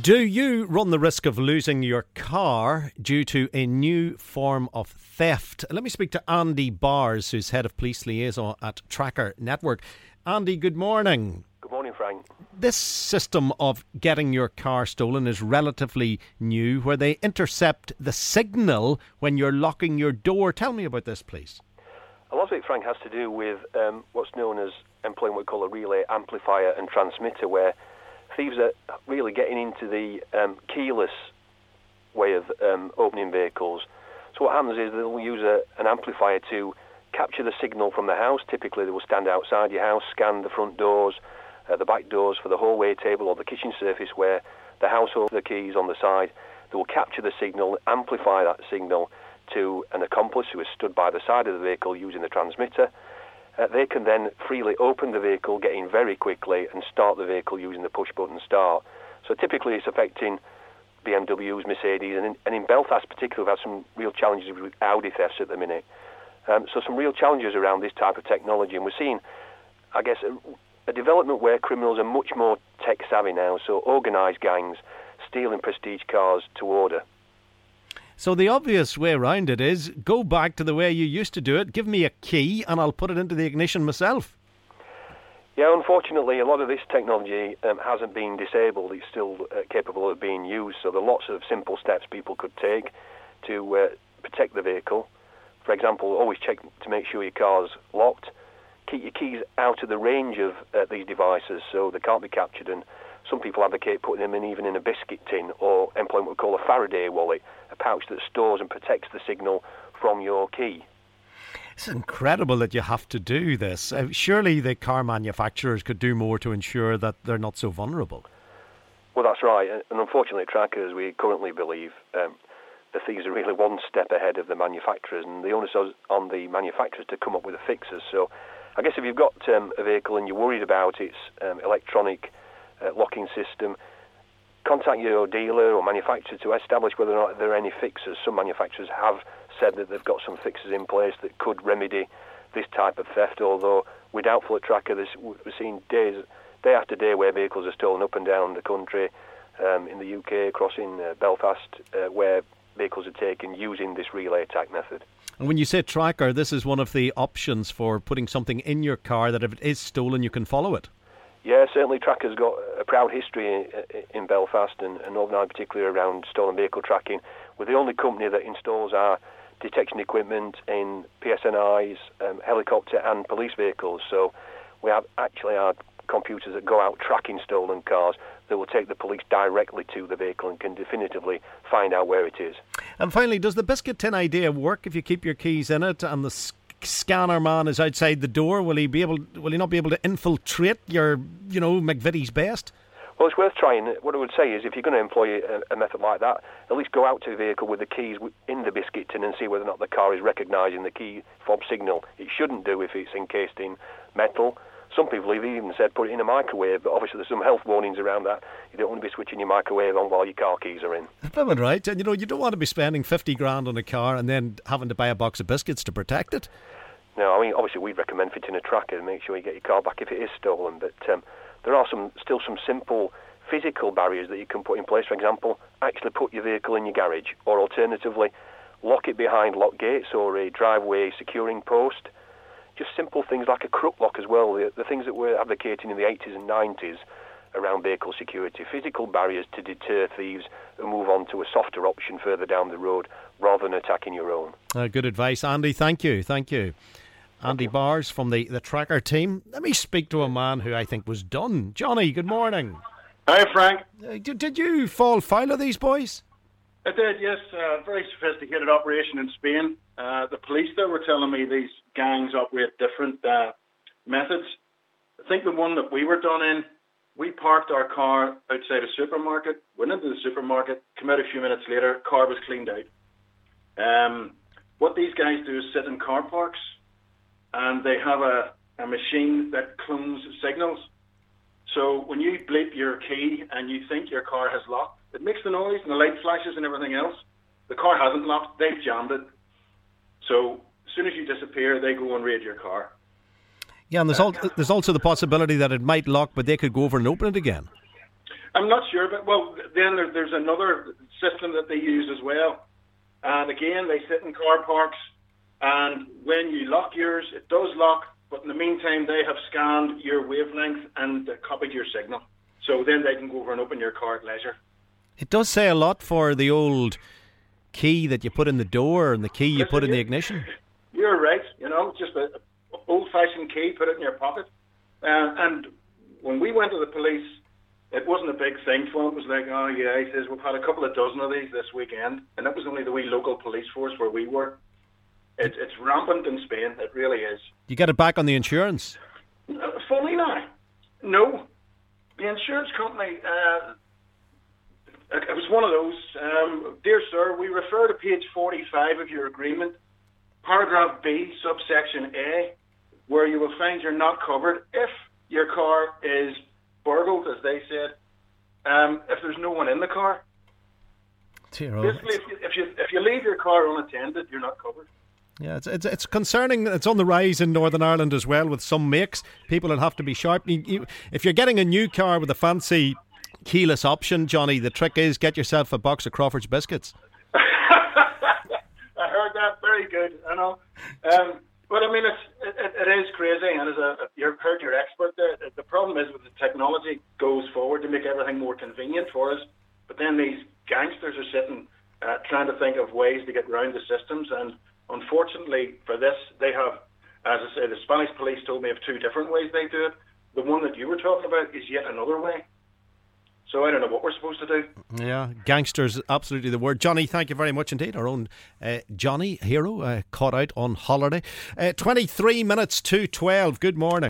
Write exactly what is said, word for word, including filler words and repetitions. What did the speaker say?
Do you run the risk of losing your car due to a new form of theft? Let me speak to Andy Bars, who's Head of Police Liaison at Tracker Network. Andy, good morning. Good morning, Frank. This system of getting your car stolen is relatively new, where they intercept the signal when you're locking your door. Tell me about this, please. A lot of it, Frank, has to do with um, what's known as employing what we call a relay amplifier and transmitter, where thieves are really getting into the um, keyless way of um, opening vehicles. So what happens is they'll use a, an amplifier to capture the signal from the house. Typically they will stand outside your house, scan the front doors, uh, the back doors for the hallway table or the kitchen surface where the household the keys on the side. They will capture the signal, amplify that signal to an accomplice who is stood by the side of the vehicle using the transmitter. Uh, they can then freely open the vehicle, get in very quickly, and start the vehicle using the push-button start. So typically it's affecting B M Ws, Mercedes, and in, and in Belfast particularly we've had some real challenges with Audi thefts at the minute. Um, so some real challenges around this type of technology, and we're seeing, I guess, a, a development where criminals are much more tech-savvy now, so organised gangs stealing prestige cars to order. So the obvious way around it is go back to the way you used to do it. Give me a key and I'll put it into the ignition myself. Yeah, unfortunately, a lot of this technology um, hasn't been disabled. It's still uh, capable of being used. So there are lots of simple steps people could take to uh, protect the vehicle. For example, always check to make sure your car's locked. Keep your keys out of the range of uh, these devices so they can't be captured. And some people advocate putting them in even in a biscuit tin or employing what we call a Faraday wallet, a pouch that stores and protects the signal from your key. It's incredible that you have to do this. Uh, surely the car manufacturers could do more to ensure that they're not so vulnerable. Well, that's right. And unfortunately, at Trackers, we currently believe um, the thieves are really one step ahead of the manufacturers, and the onus is on the manufacturers to come up with the fixes. So I guess if you've got um, a vehicle and you're worried about its um, electronic uh, locking system, contact your dealer or manufacturer to establish whether or not there are any fixes. Some manufacturers have said that they've got some fixes in place that could remedy this type of theft, although we're doubtful at Tracker. This, we're seeing days, day after day where vehicles are stolen up and down the country, um, in the U K, across in uh, Belfast, uh, where vehicles are taken using this relay attack method. And when you say Tracker, this is one of the options for putting something in your car that if it is stolen, you can follow it. Yeah, certainly Tracker's got a proud history in, in Belfast and, and Northern Ireland, particularly around stolen vehicle tracking. We're the only company that installs our detection equipment in P S N Is, um, helicopter and police vehicles. So we have actually our computers that go out tracking stolen cars that will take the police directly to the vehicle and can definitively find out where it is. And finally, does the biscuit tin idea work if you keep your keys in it and the sc- scanner man is outside the door? Will he be able? Will he not be able to infiltrate your, you know, McVitie's best? Well, it's worth trying. What I would say is if you're going to employ a, a method like that, at least go out to the vehicle with the keys in the biscuit tin and see whether or not the car is recognising the key fob signal. It shouldn't do if it's encased in metal. Some people have even said put it in a microwave, but obviously there's some health warnings around that. You don't want to be switching your microwave on while your car keys are in. That's right. And you know, you don't want to be spending fifty grand on a car and then having to buy a box of biscuits to protect it. No, I mean, obviously we'd recommend fitting a tracker and make sure you get your car back if it is stolen, but um, there are some still some simple physical barriers that you can put in place. For example, actually put your vehicle in your garage, or alternatively, lock it behind lock gates or a driveway securing post. Just simple things like a crook lock as well, the, the things that we're advocating in the eighties and nineties around vehicle security. Physical barriers to deter thieves and move on to a softer option further down the road rather than attacking your own. Uh, good advice, Andy. Thank you. Thank you. Andy Bars from the, the Tracker team. Let me speak to a man who I think was done. Johnny, good morning. Hi, Frank. Uh, did, did you fall foul of these boys? I did, yes. Uh, very sophisticated operation in Spain. Uh, the police there were telling me these gangs operate different uh, methods. I think the one that we were done in, we parked our car outside a supermarket, went into the supermarket, came out a few minutes later, car was cleaned out. Um, what these guys do is sit in car parks, and they have a, a machine that clones signals. So when you bleep your key and you think your car has locked, it makes the noise and the light flashes and everything else. The car hasn't locked, they've jammed it. So as soon as you disappear, they go and raid your car. Yeah, and there's, al- there's also the possibility that it might lock, but they could go over and open it again. I'm not sure, but well, then there, there's another system that they use as well. And again, they sit in car parks, and when you lock yours, it does lock, but in the meantime, they have scanned your wavelength and uh, copied your signal. So then they can go over and open your car at leisure. It does say a lot for the old key that you put in the door and the key you Listen, put in the ignition. You're right, you know, just an old-fashioned key, put it in your pocket. Uh, and when we went to the police, it wasn't a big thing for them. It was like, oh, yeah, he says, we've had a couple of dozen of these this weekend. And that was only the wee local police force where we were. It, it's rampant in Spain. It really is. You get it back on the insurance? Uh, funny now. No. The insurance company, uh, it, it was one of those. Um, Dear sir, we refer to page forty-five of your agreement, paragraph B, subsection A, where you will find you're not covered if your car is burgled, as they said, um, if there's no one in the car. Dear Basically, if you, if you if you leave your car unattended, you're not covered. Yeah, it's, it's it's concerning. It's on the rise in Northern Ireland as well with some makes. People will have to be sharp. You, you, if you're getting a new car with a fancy keyless option, Johnny, the trick is get yourself a box of Crawford's biscuits. I heard that. Very good. I know. Um, but I mean, it's, it, it is crazy. And as a, you've heard your expert there, the problem is with the technology goes forward to make everything more convenient for us. But then these gangsters are sitting uh, trying to think of ways to get around the systems. And unfortunately for this, they have, as I say, the Spanish police told me of two different ways they do it. The one that you were talking about is yet another way. So I don't know what we're supposed to do. Yeah, gangsters, absolutely the word. Johnny, thank you very much indeed. Our own uh, Johnny Hero, uh, caught out on holiday. Uh, twenty-three minutes to twelve. Good morning.